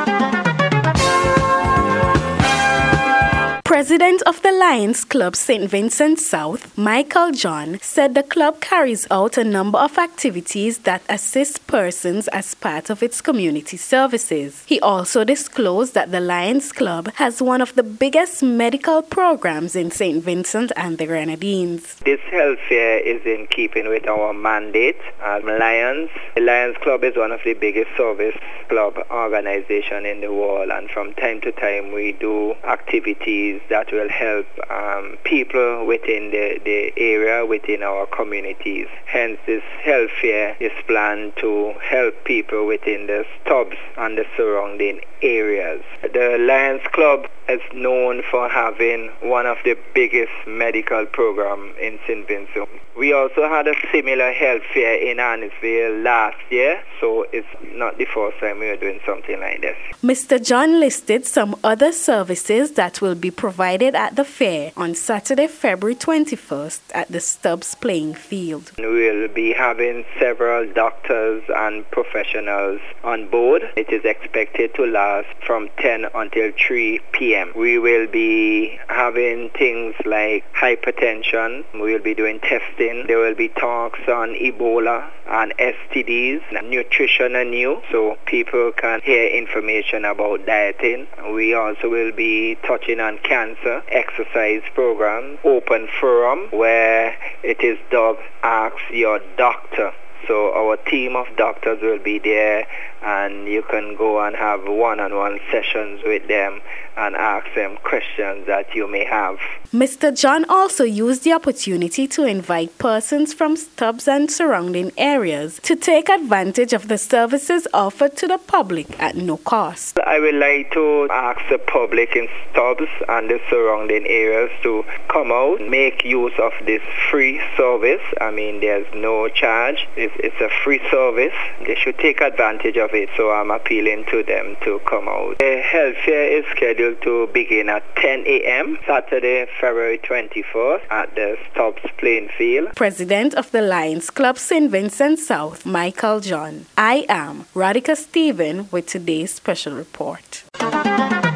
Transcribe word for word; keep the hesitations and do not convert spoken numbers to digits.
President of the Lions Club Saint Vincent South, Michael John, said the club carries out a number of activities that assist persons as part of its community services. He also disclosed that the Lions Club has one of the biggest medical programs in Saint Vincent and the Grenadines. This health fair is in keeping with our mandate as Lions. The Lions Club is one of the biggest service club organizations in the world, and from time to time we do activities that will help um, people within the, the area, within our communities. Hence, this health fair is planned to help people within the Stubbs and the surrounding areas. The Lions Club is known for having one of the biggest medical programs in Saint Vincent. We also had a similar health fair in Annisville last year, so it's not the first time we are doing something like this. Mister John listed some other services that will be provided at the fair on Saturday, February twenty-first at the Stubbs playing field. We'll be having several doctors and professionals on board. It is expected to last from ten until three p m We will be having things like hypertension. We will be doing testing. There will be talks on Ebola and S T Ds, nutrition and new, so people can hear information about dieting. We also will be touching on cancer, exercise program, open forum, where it is dubbed Ask Your Doctor. So our team of doctors will be there, and you can go and have one-on-one sessions with them and ask them questions that you may have. Mister John also used the opportunity to invite persons from Stubbs and surrounding areas to take advantage of the services offered to the public at no cost. I would like to ask the public in Stubbs and the surrounding areas to come out, make use of this free service. I mean, there's no charge. It's, it's a free service. They should take advantage of it, so I'm appealing to them to come out. The health fair is scheduled to begin at ten a m Saturday, February twenty-fourth at the Stubbs playing field. President of the Lions Club Saint Vincent South, Michael John. I am Radhika Stephen with today's special report.